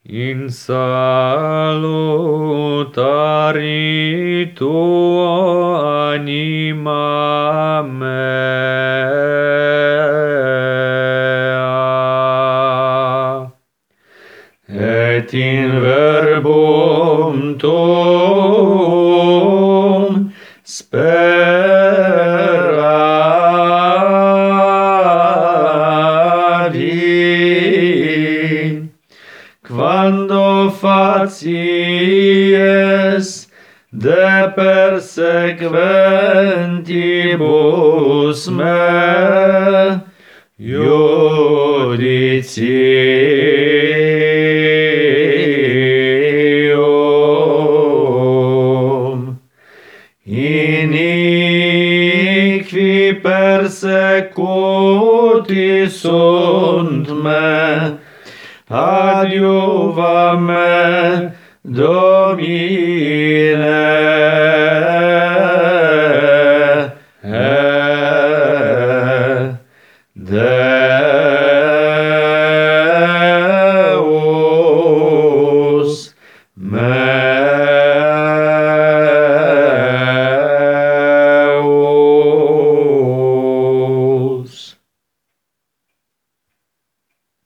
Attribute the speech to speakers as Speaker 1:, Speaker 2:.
Speaker 1: In salutari tuo anima mea, et in verbum tuum speravi, quando facies de persequentibus me judicium. Iniqui persecuti sunt me, adiuva me, Domine.